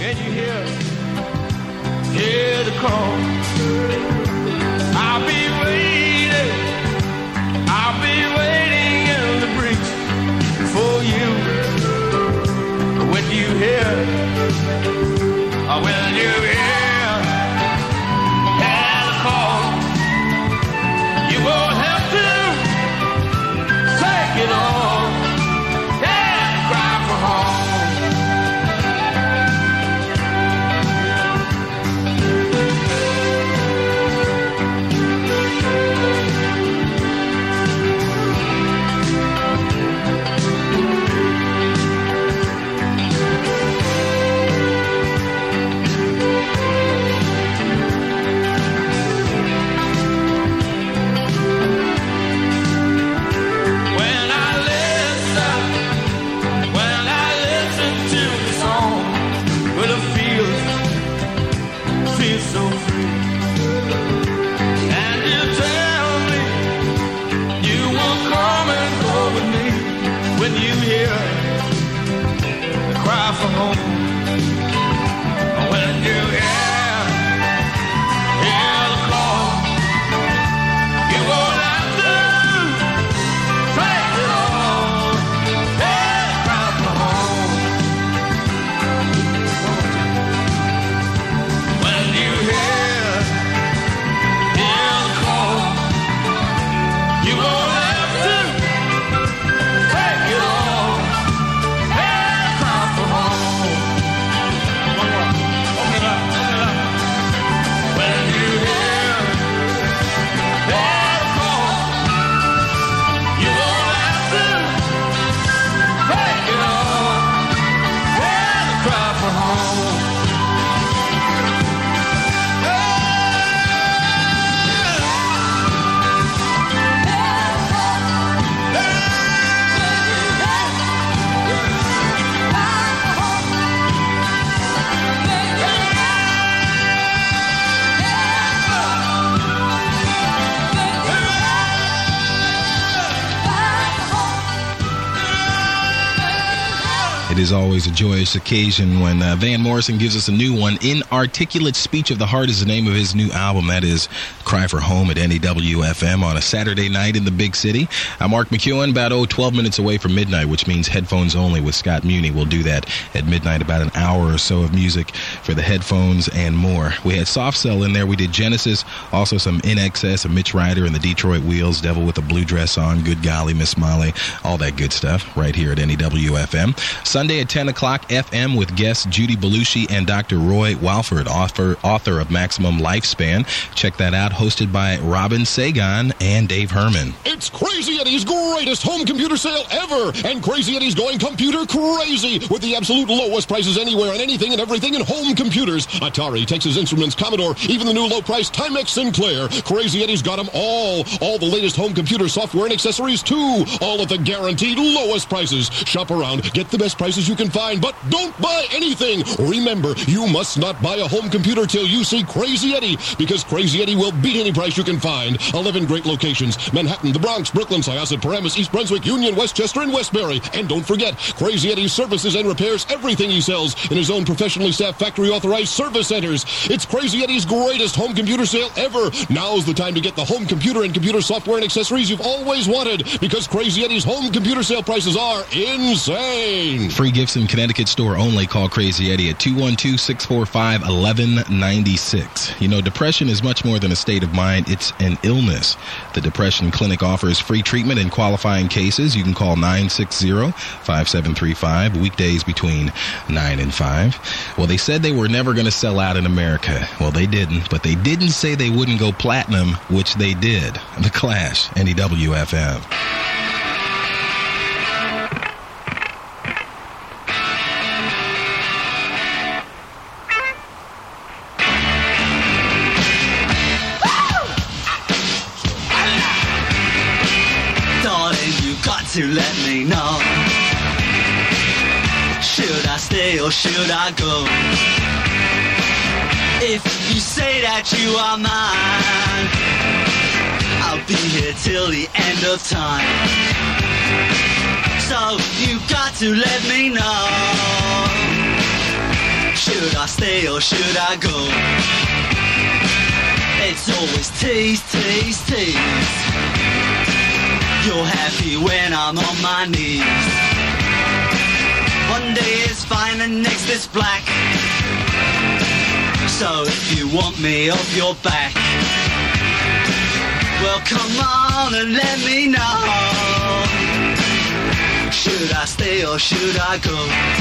Can you hear the call? I'll be waiting in the breeze for you. When you hear the call, you won't have to take it all and cry for home. It is always a joyous occasion when Van Morrison gives us a new one. Inarticulate Speech of the Heart is the name of his new album. That is Cry for Home at NEWFM on a Saturday night in the big city. I'm Mark McEwen, about 12 minutes away from midnight, which means headphones only with Scott Muni. We'll do that at midnight, about an hour or so of music for the headphones and more. We had Soft Cell in there. We did Genesis, also some INXS, a Mitch Ryder and the Detroit Wheels, Devil with a Blue Dress On, Good Golly, Miss Molly, all that good stuff right here at NEWFM. Sunday at 10 o'clock FM with guests Judy Belushi and Dr. Roy Walford, author of Maximum Lifespan. Check that out, hosted by Robin Sagan and Dave Herman. It's Crazy Eddie's greatest home computer sale ever, and Crazy Eddie's going computer crazy with the absolute lowest prices anywhere on anything and everything in home computers. Atari, Texas Instruments, Commodore, even the new low-price Timex Sinclair. Crazy Eddie's got them all the latest home computer software and accessories too, all at the guaranteed lowest prices. Shop around, get the best prices you can find, but don't buy anything. Remember, you must not buy a home computer till you see Crazy Eddie, because Crazy Eddie will beat any price you can find. 11 great locations: Manhattan, the Bronx, Brooklyn, Syosset, Paramus, East Brunswick, Union, Westchester, and Westbury. And don't forget, Crazy Eddie services and repairs everything he sells in his own professionally staffed factory-authorized service centers. It's Crazy Eddie's greatest home computer sale ever. Now's the time to get the home computer and computer software and accessories you've always wanted, because Crazy Eddie's home computer sale prices are insane. Free gifts in Connecticut store only. Call Crazy Eddie at 212-645-1196. You know, depression is much more than a state of mind. It's an illness. The Depression Clinic offers free treatment in qualifying cases. You can call 960-5735, weekdays between 9 and 5. Well, they said they were never going to sell out in America. Well, they didn't, but they didn't say they wouldn't go platinum, which they did. The Clash, NEWFM. To let me know, should I stay or should I go? If you say that you are mine, I'll be here till the end of time. So you got to let me know, Should I stay or should I go? It's always tease, tease, tease. You're happy when I'm on my knees. One day is fine and next is black. So if you want me off your back, well come on and let me know. Should I stay or should I go?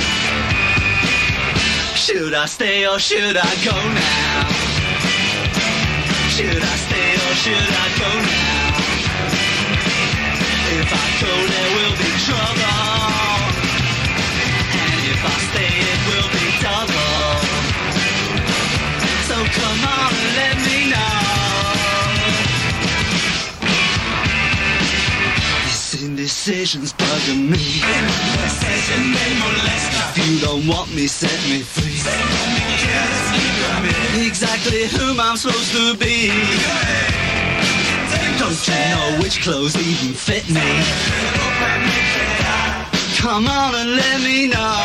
Should I stay or should I go now? Should I stay or should I go now? If I go there will be trouble, and if I stay it will be double. So come on and let me know. This indecision's bugging me. If you don't want me, set me free. Exactly whom I'm supposed to be. Don't you know which clothes even fit me? Come on and let me know.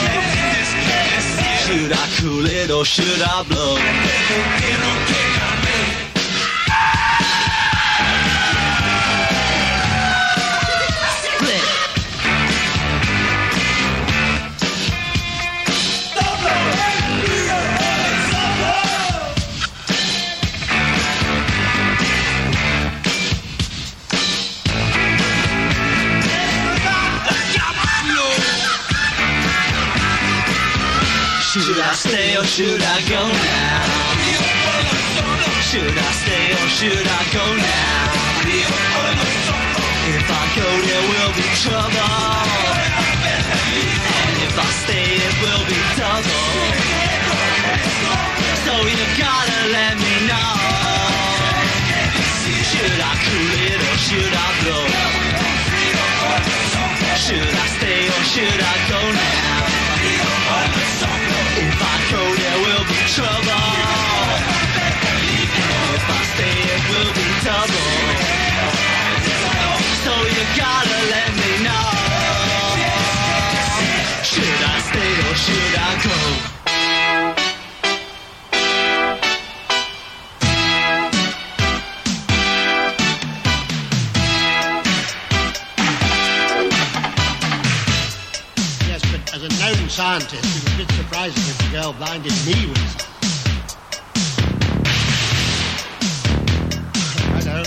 Should I cool it or should I blow? Should I stay or should I go now? Should I stay or should I go now? If I go there will be trouble, and if I stay it will be double. So you gotta let me know. Should I cool it or should I blow? Should I stay or should I go now? If I go there will be trouble, and if I stay it will be double. So you gotta let me know. Should I stay or should I go? As a known scientist, it was a bit surprising if the girl blinded me with something. I know.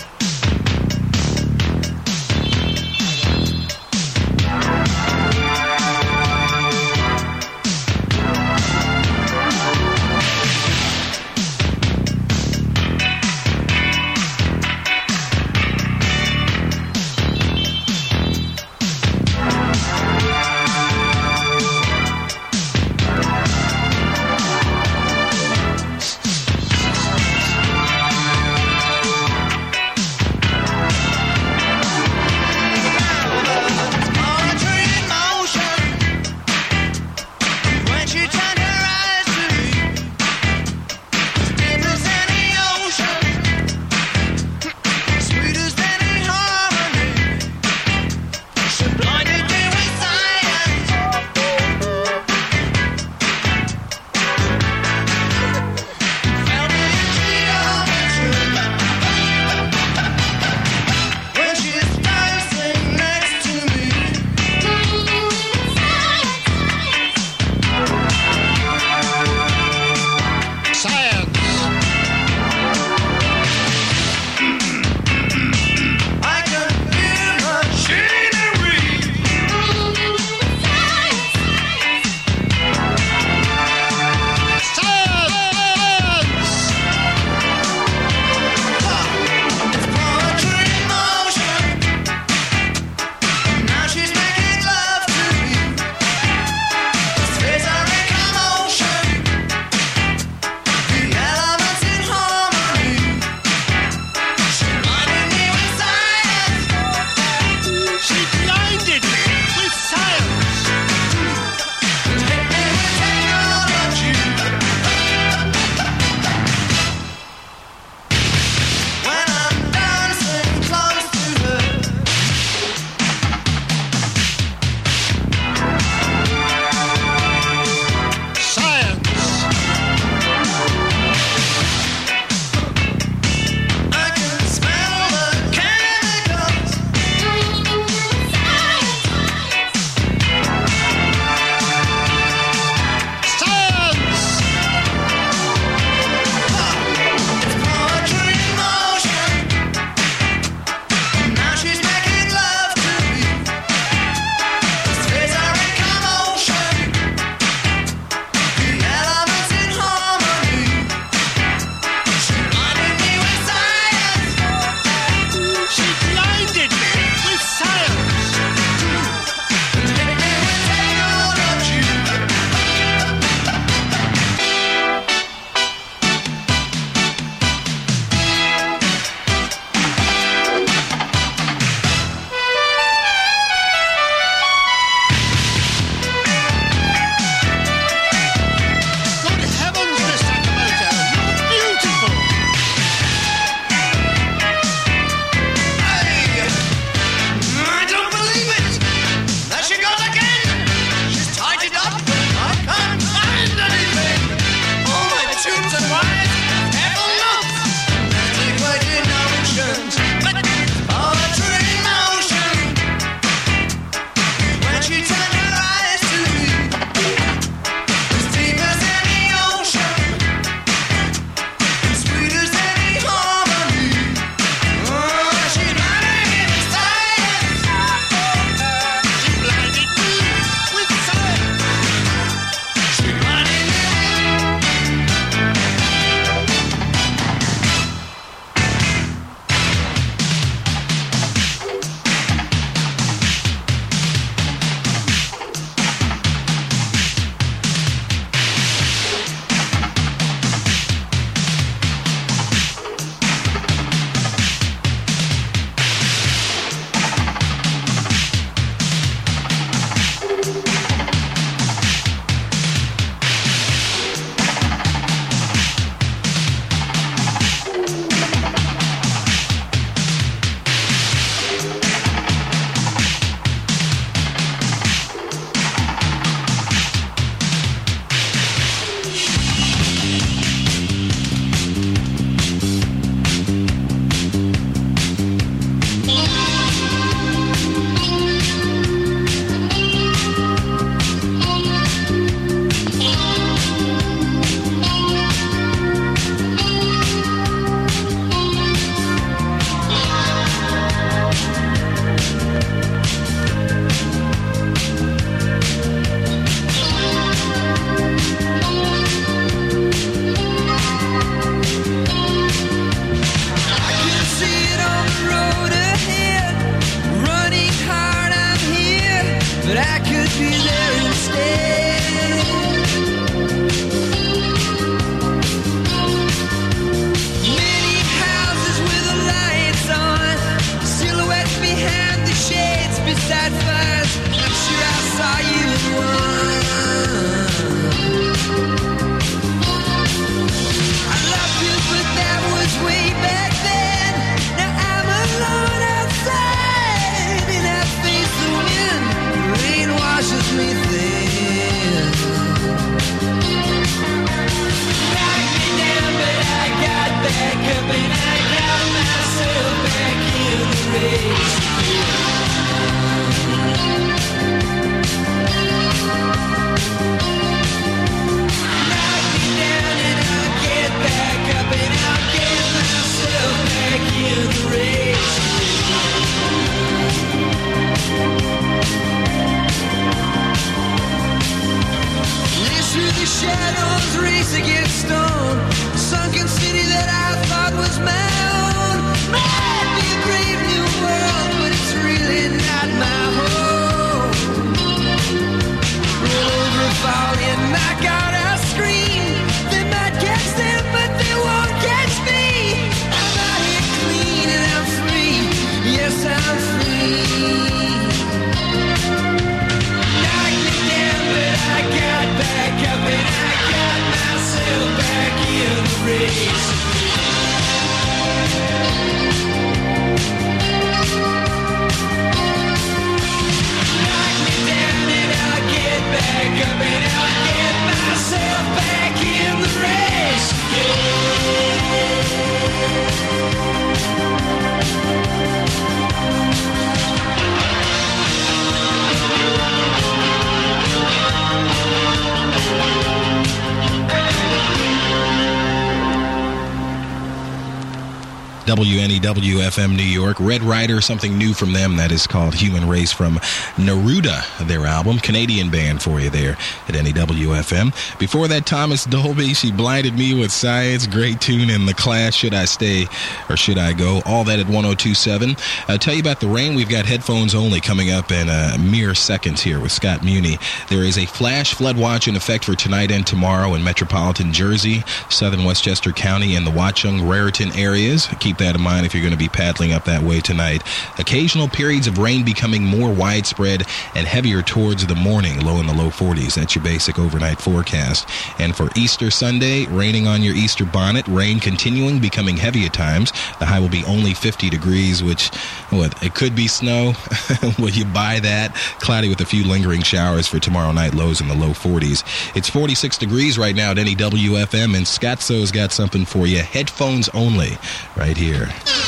WNEW-FM New York. Red Rider, something new from them that is called Human Race from Neruda, their album. Canadian band for you there at NEW-FM. Before that, Thomas Dolby, She Blinded Me with Science. Great tune in The Clash, Should I Stay or Should I Go? All that at 102.7. I'll tell you about the rain. We've got headphones only coming up in mere seconds here with Scott Muni. There is a flash flood watch in effect for tonight and tomorrow in metropolitan Jersey, southern Westchester County, and the Watchung, Raritan areas. Keep that in mind if you're going to be paddling up that way tonight. Occasional periods of rain becoming more widespread and heavier towards the morning, low in the low 40s. That's your basic overnight forecast. And for Easter Sunday, raining on your Easter bonnet, rain continuing, becoming heavy at times. The high will be only 50 degrees, which, it could be snow. Will you buy that? Cloudy with a few lingering showers for tomorrow night, lows in the low 40s. It's 46 degrees right now at NEW-FM, and Scotzo's got something for you. Headphones only, right here.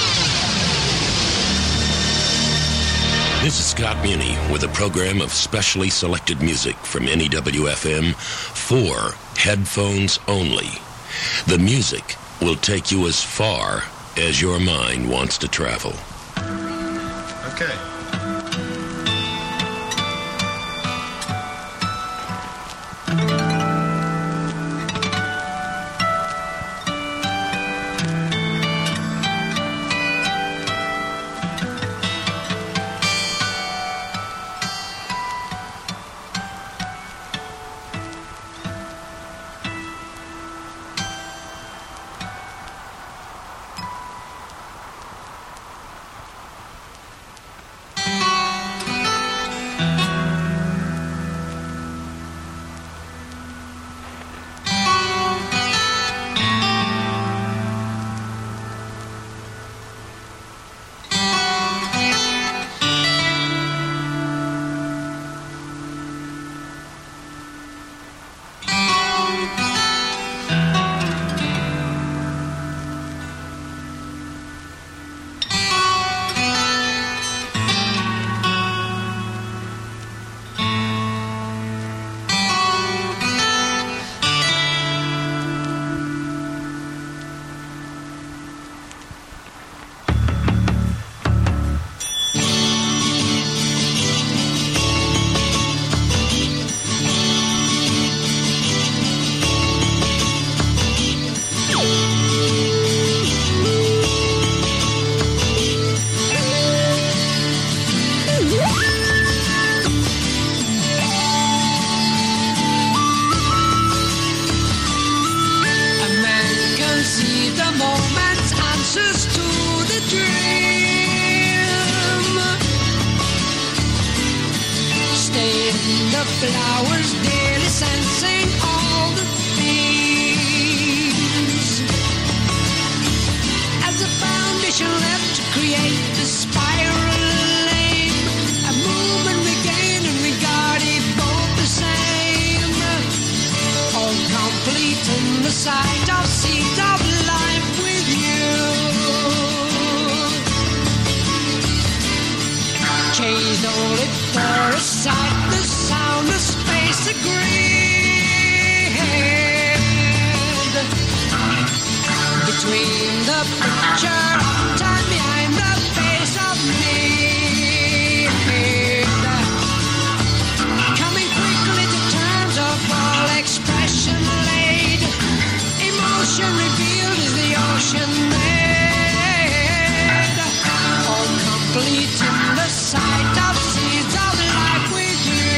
This is Scott Muni with a program of specially selected music from NEW-FM for headphones only. The music will take you as far as your mind wants to travel. Okay. Flowers daily sensing all the themes as a foundation left to create the spiraling, a movement regained and regarded both the same, all complete in the sight of seed of life with you. Changed only for a sight, the sound of space agreed between the picture of time behind the face of need, coming quickly to terms of all expression laid, emotion revealed as the ocean made, all complete in the sight of seeds of life with you.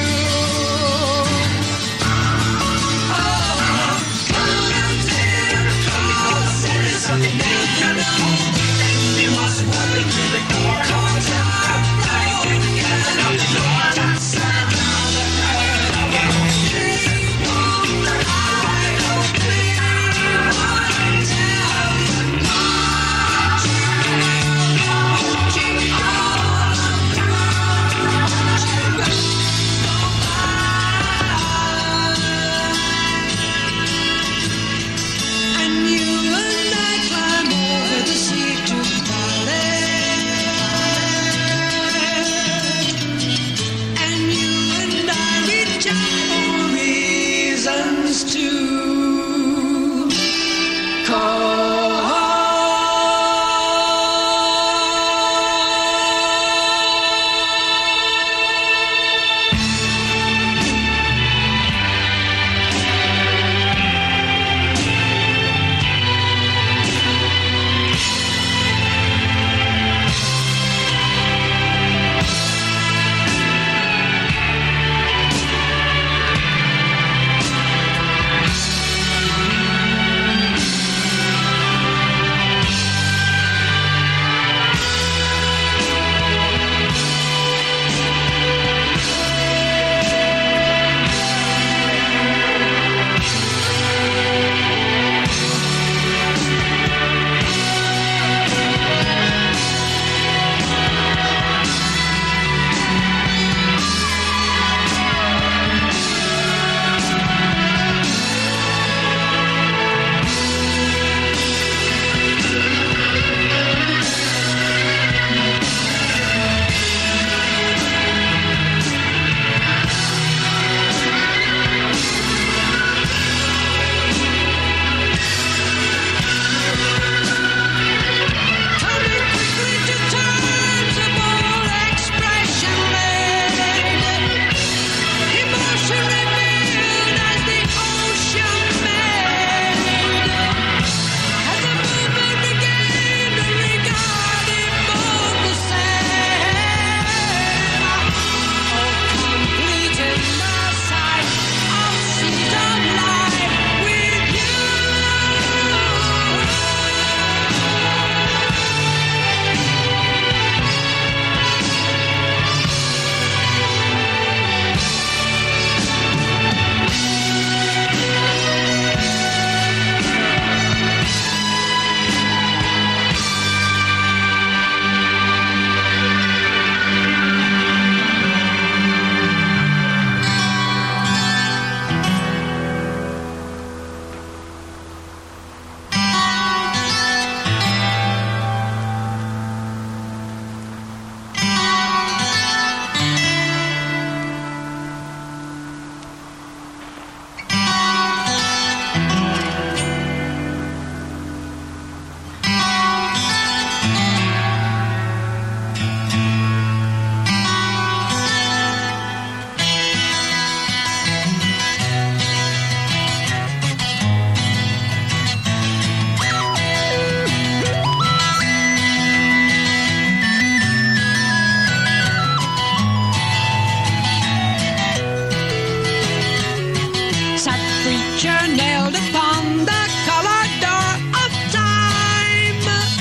picture nailed upon the colored door of time.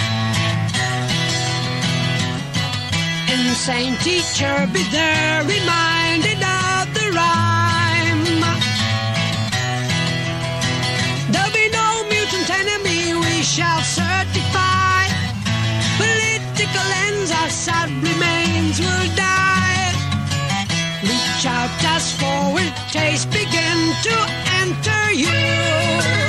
Insane teacher, be there reminded of the rhyme. There'll be no mutant enemy we shall certify. Political ends, our sad remains will die. Reach out as forward taste begin to enter you.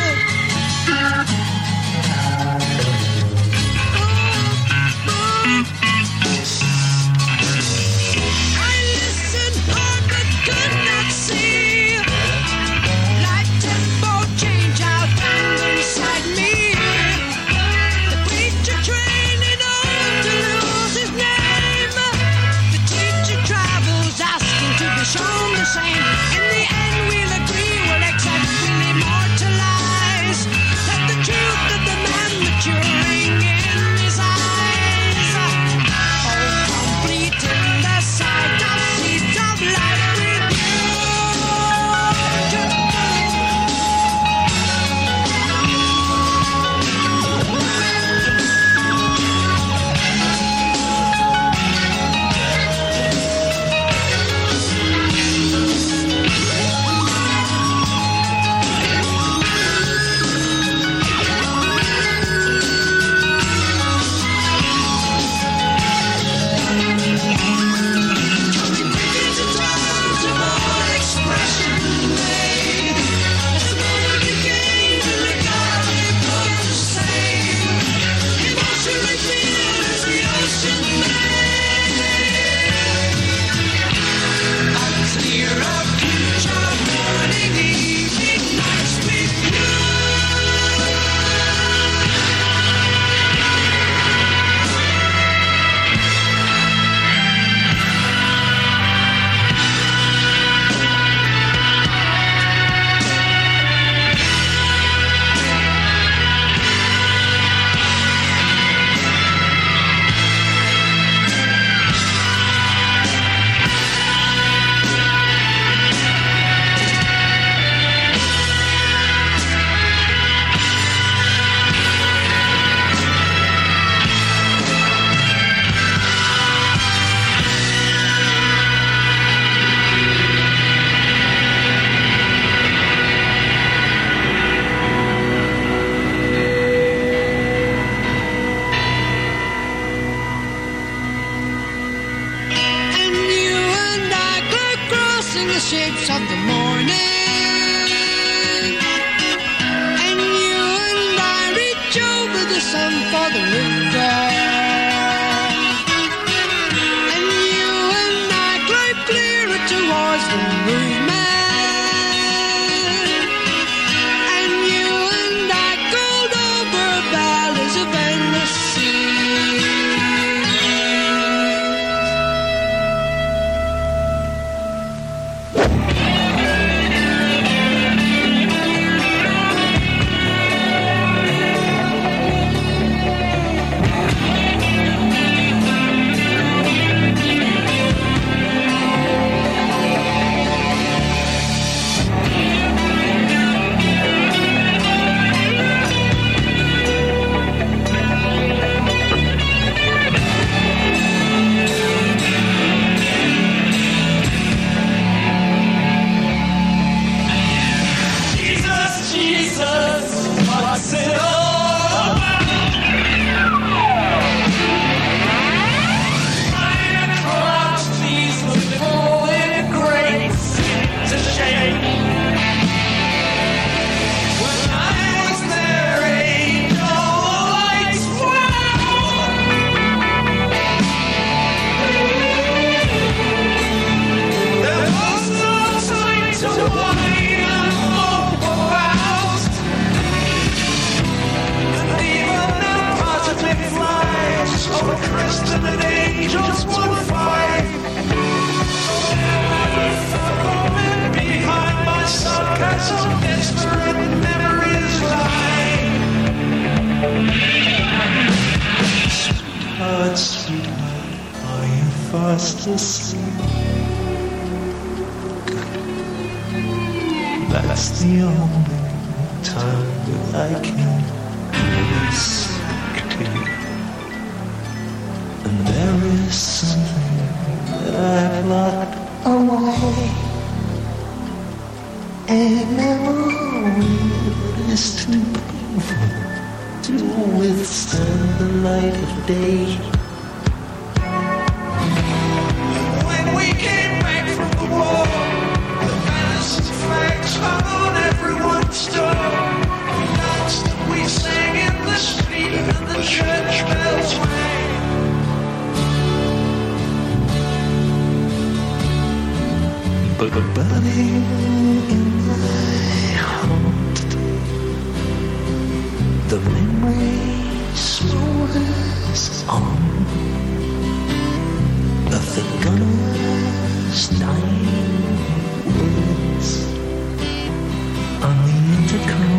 I listened hard but could not see. Light tempo change out and inside me. The preacher training on to lose his name. The teacher travels asking to be shown the same. In the end we'll agree, we'll accept, we'll immortalize. Let the truth of the man maturing in his eyes. Oh, complete in the sight of seeds of life with you. The shapes of the morning, and you and I reach over the sun for the river, and you and I glide clearer towards the movement, and you and I gold over valleys of endless sea. fast asleep. That's the only time that I can really speak to you. And there is something that I've locked away. A memory that is too painful to withstand the light of day. When we came back from the war, the banners and flags hung on everyone's door. We danced and we sang in the street and the church bells rang. But burning in my heart, the memory smolders on of the gunner's dying words on the intercom.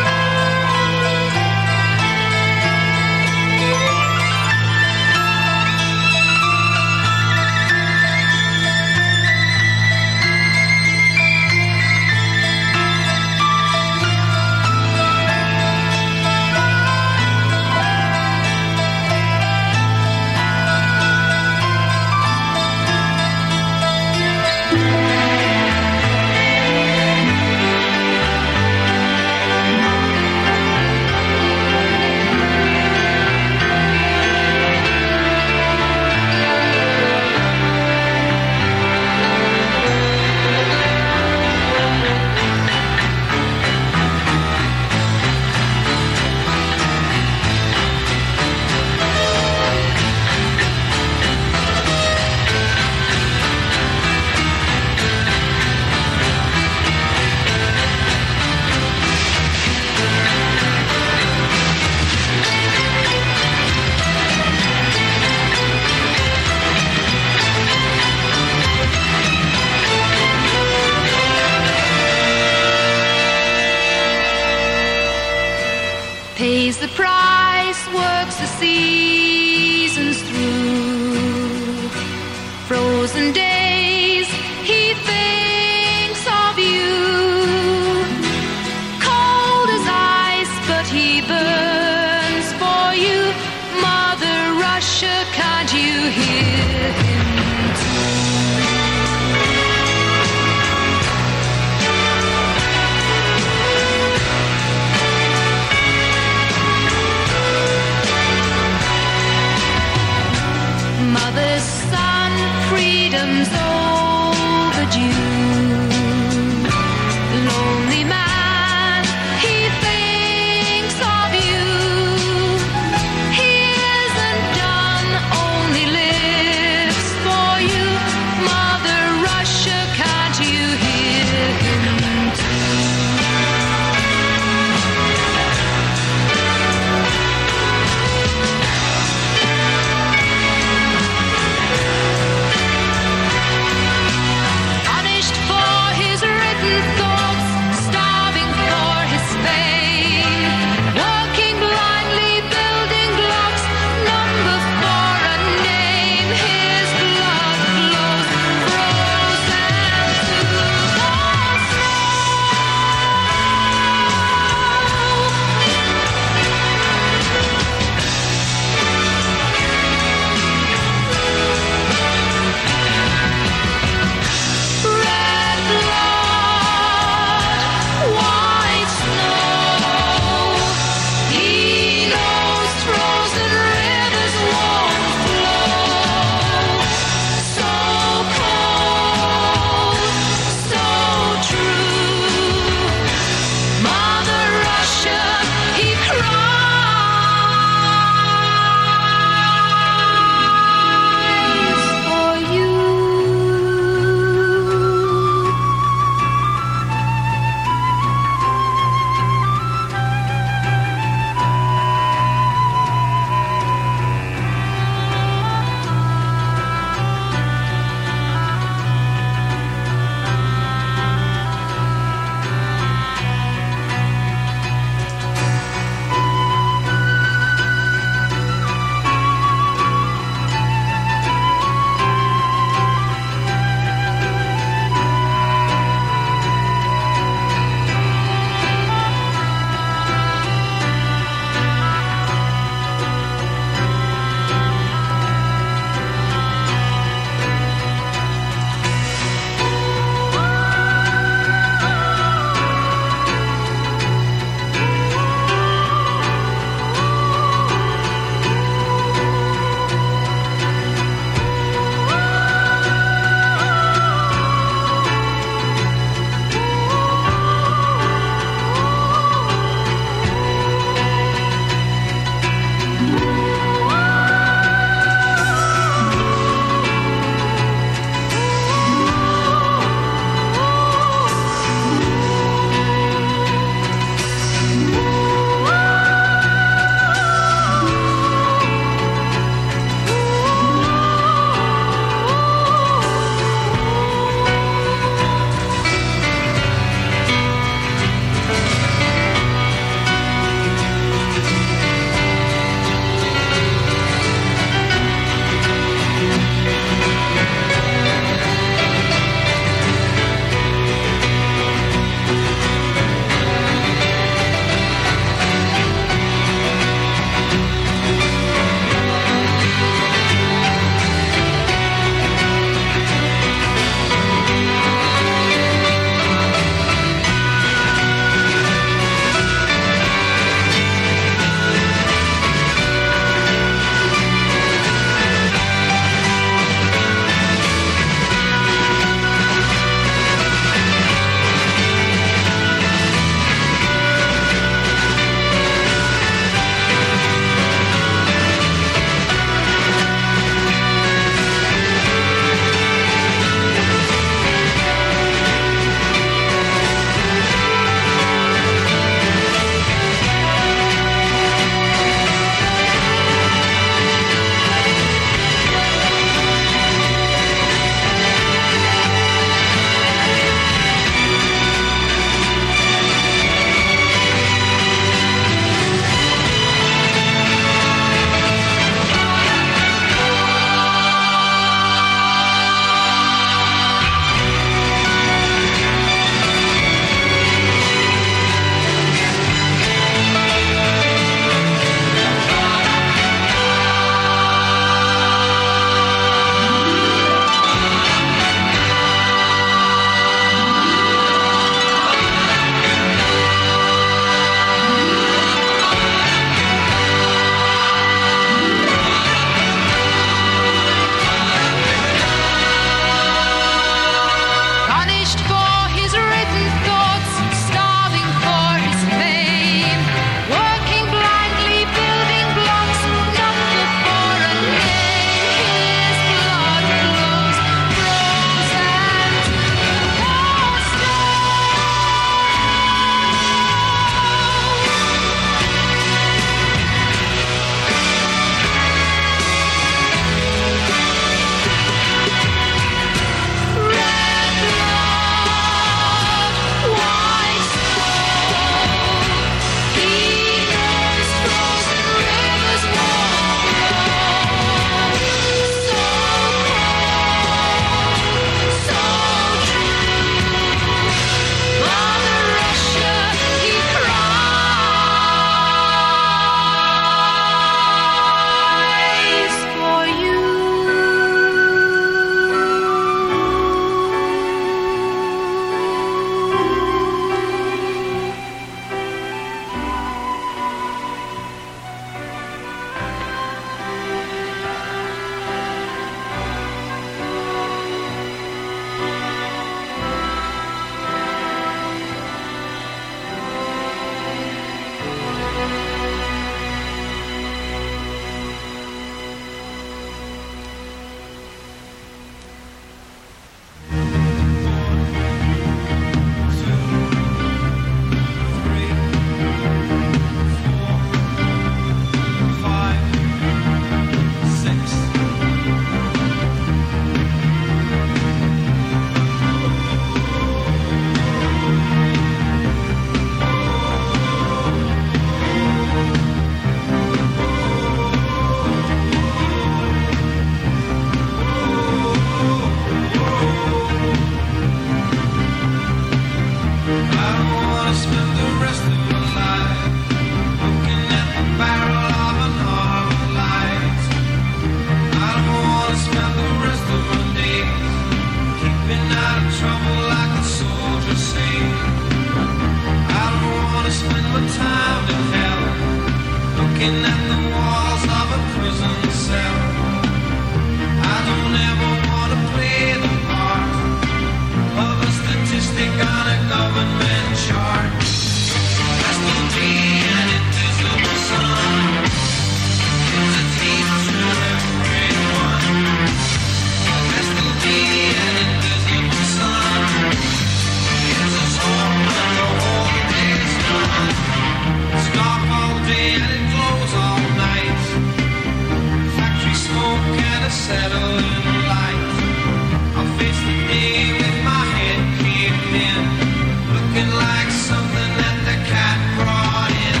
unsettling light. I face the day with my head caved in, looking like something that the cat brought in.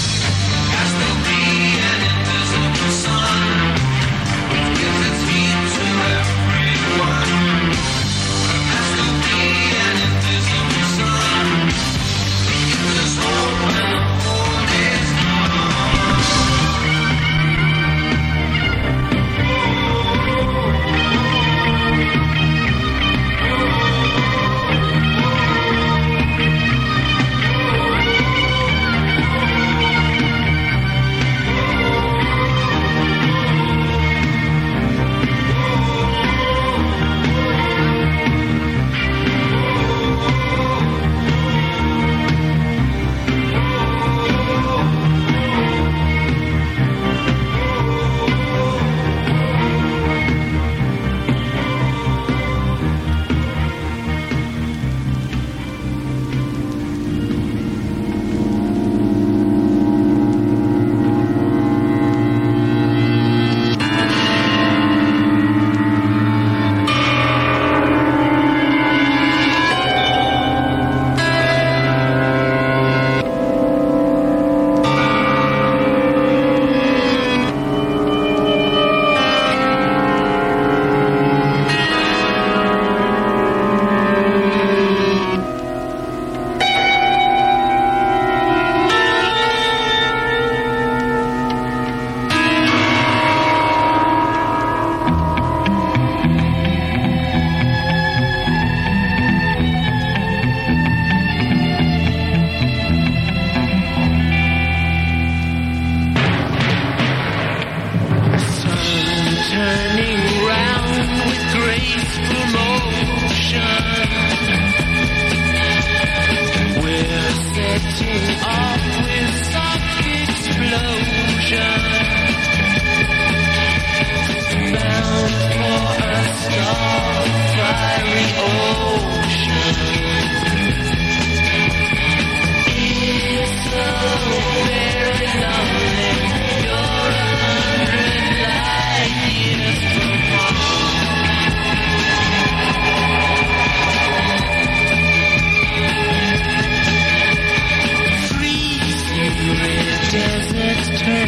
Has to be an invisible sun, which gives its heat to everyone. Has to be an invisible sun, it gives us hope when the whole day's deserts turn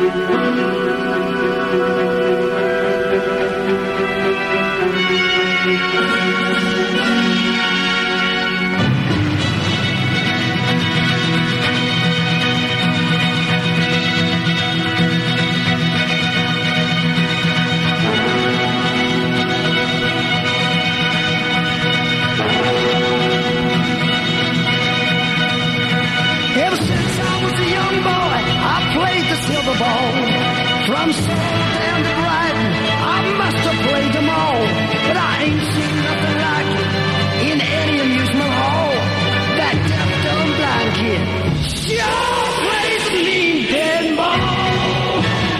Ever since I was a young boy, I played the silver ball. From Seoul down to Brighton, I must have played them all. But I ain't seen nothing like it in any amusement hall. That deaf, dumb, blind kid sure plays a mean pinball.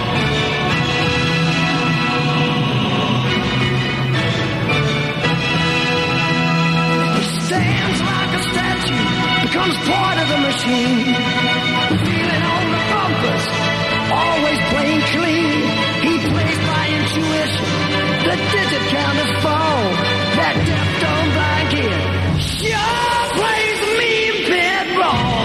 He stands like a statue, becomes part of the machine. Feeling on the bumpers, always playing clean. He plays by intuition, the digit counters fall. That deaf, dumb, blind kid sure plays a mean pinball.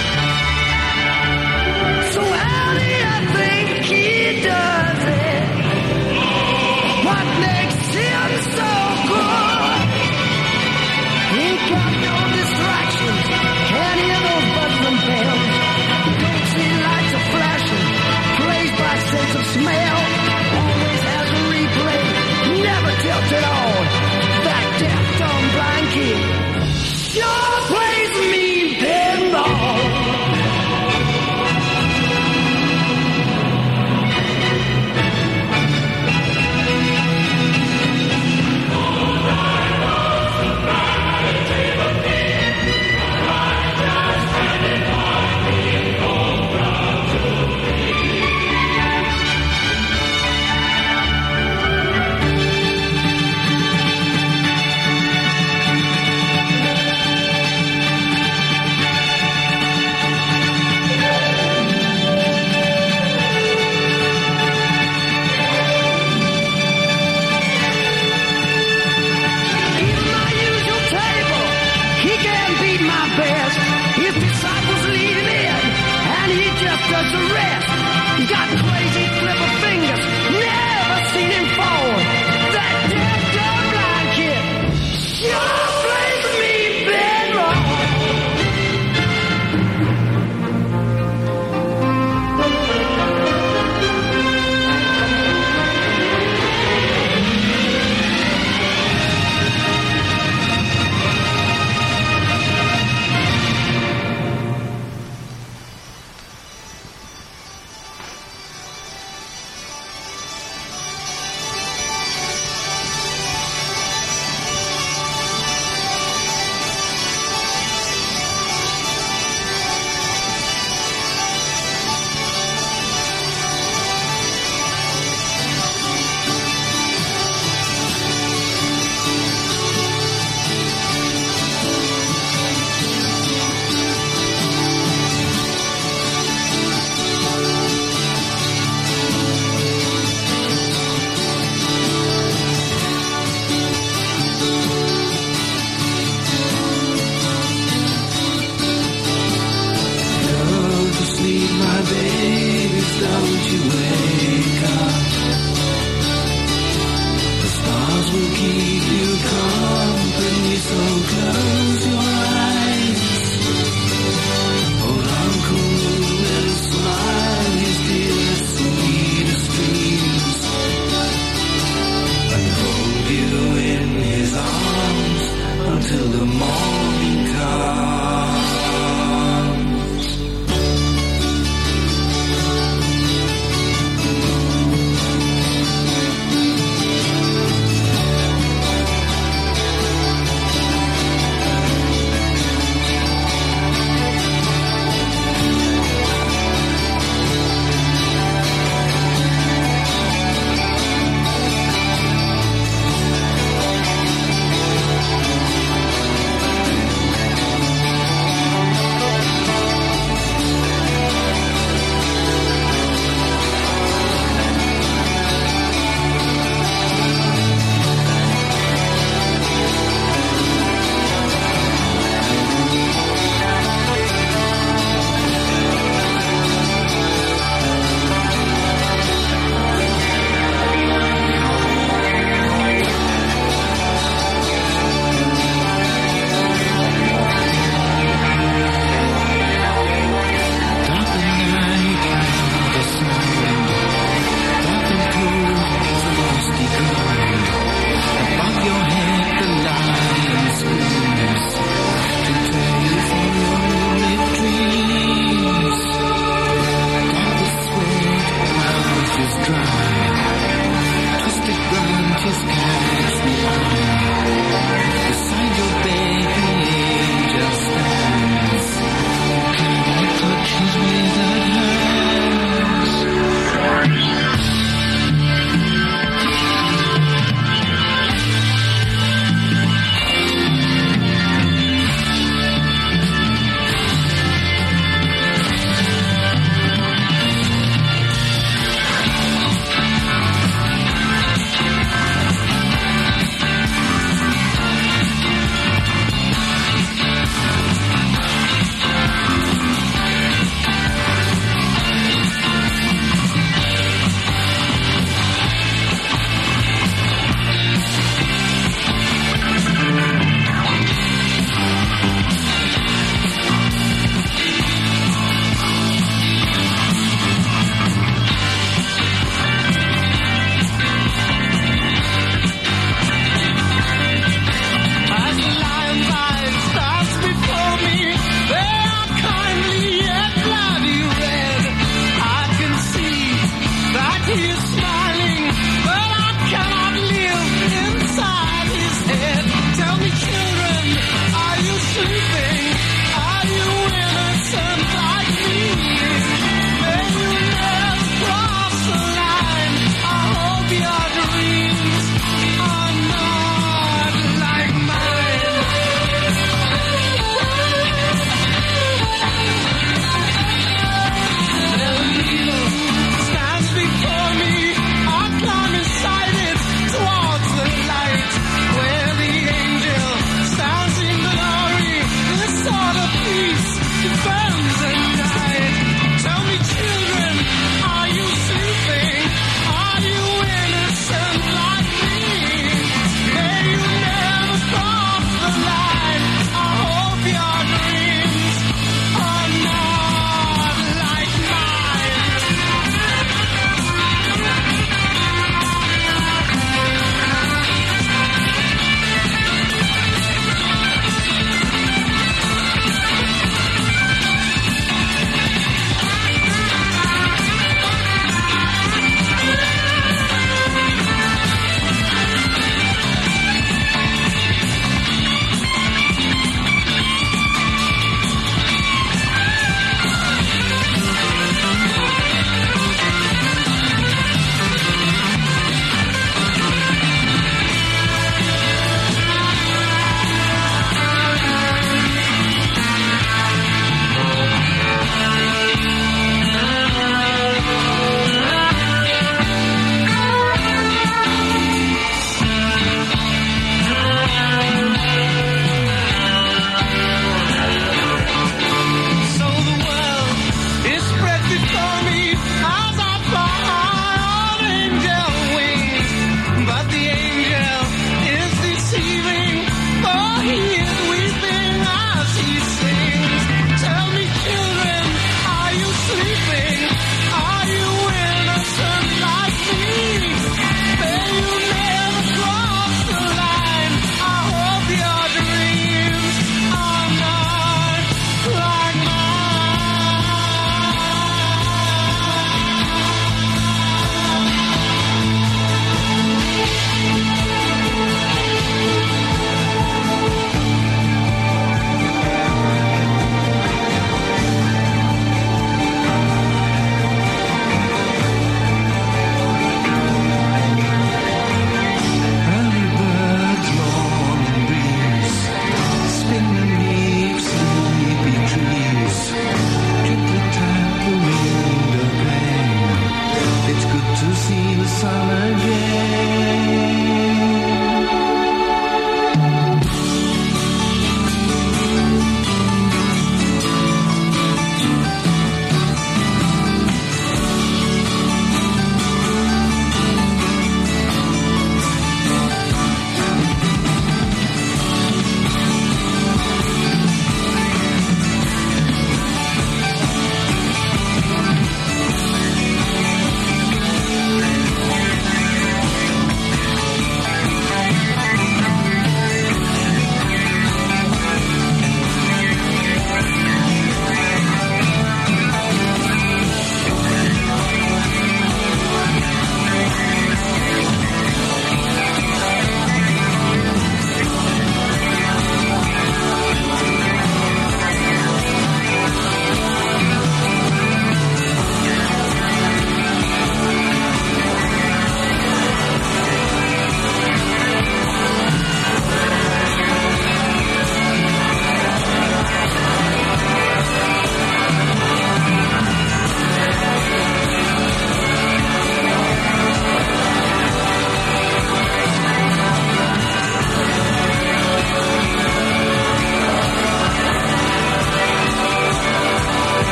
So how do you think he does it?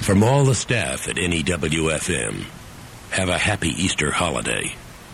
From all the staff at NEWFM, have a happy Easter holiday.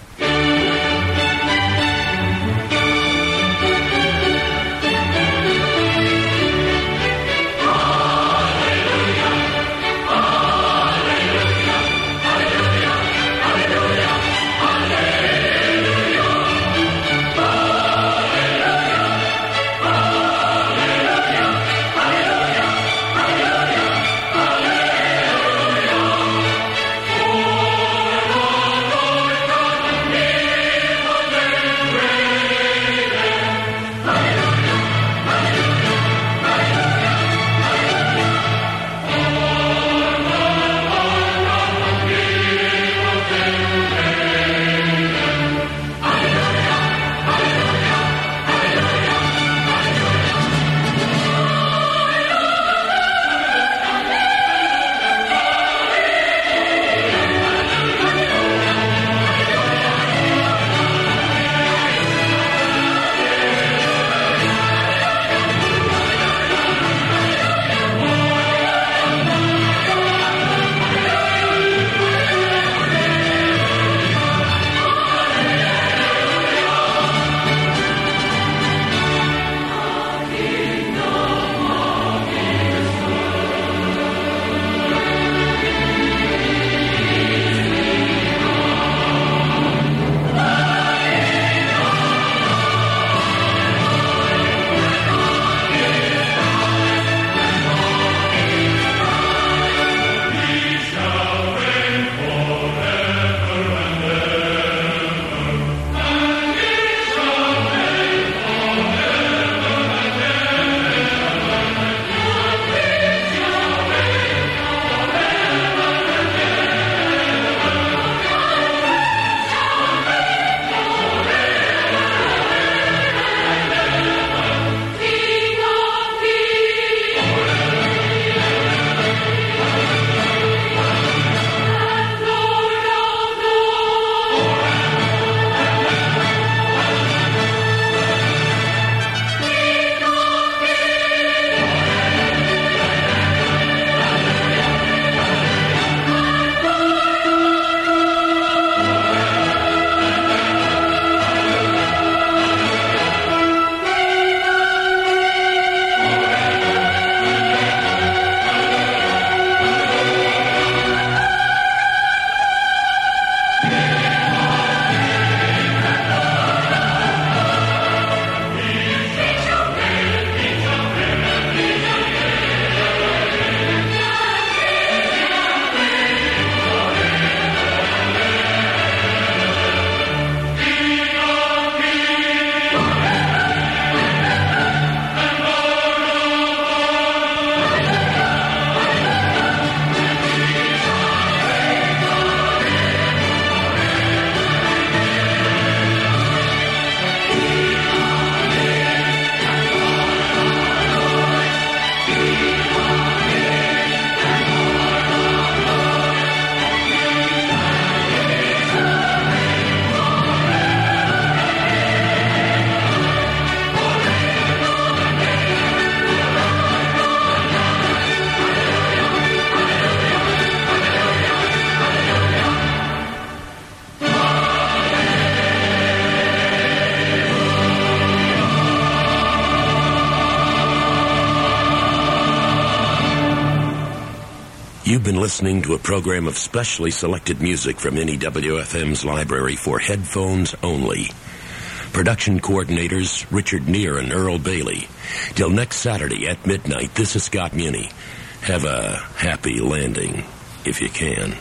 You've been listening to a program of specially selected music from NEWFM's library for headphones only. Production coordinators Richard Neer and Earl Bailey. Till next Saturday at midnight, this is Scott Muni. Have a happy landing, if you can.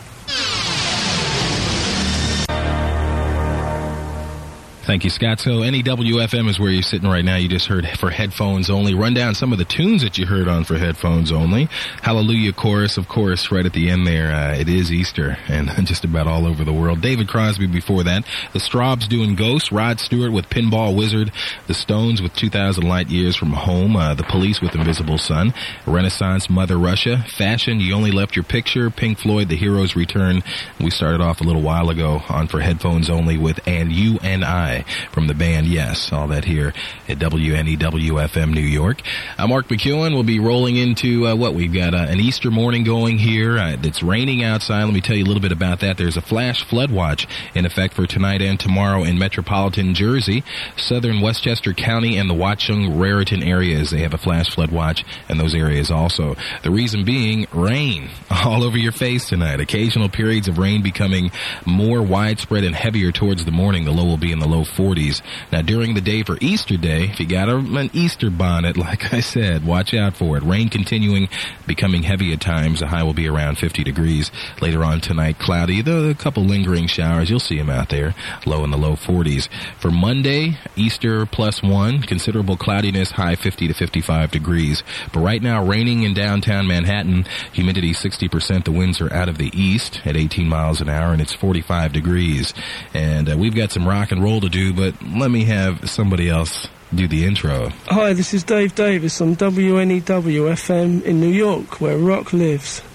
Thank you, Scott. So NEWFM is where you're sitting right now. You just heard For Headphones Only. Run down some of the tunes that you heard on For Headphones Only. Hallelujah Chorus, of course, right at the end there. It is Easter, and just about all over the world. David Crosby before that. The Strawbs doing Ghost. Rod Stewart with Pinball Wizard. The Stones with 2,000 Light Years from Home. The Police with Invisible Sun. Renaissance, Mother Russia. Fashion, You Only Left Your Picture. Pink Floyd, The Hero's Return. We started off a little while ago on For Headphones Only with And You and I. Butterfly from the band Yes. All that here at WNEW-FM New York. Mark McEwen will be rolling into we've got an Easter morning going here. It's raining outside. Let me tell you a little bit about that. There's a flash flood watch in effect for tonight and tomorrow in metropolitan Jersey, southern Westchester County, and the Watchung Raritan areas. They have a flash flood watch in those areas also. The reason being rain all over your face tonight. Occasional periods of rain becoming more widespread and heavier towards the morning. The low will be in the low 40s. Now, during the day for Easter Day, if you got an Easter bonnet, like I said, watch out for it. Rain continuing, becoming heavy at times. The high will be around 50 degrees. Later on tonight, cloudy, though a couple lingering showers. You'll see them out there, low in the low 40s. For Monday, Easter +1, considerable cloudiness, high 50 to 55 degrees. But right now, raining in downtown Manhattan, humidity 60%. The winds are out of the east at 18 miles an hour, and it's 45 degrees. And we've got some rock and roll to do, but let me have somebody else do the intro. Hi, this is Dave Davis on WNEW-FM in New York, where rock lives.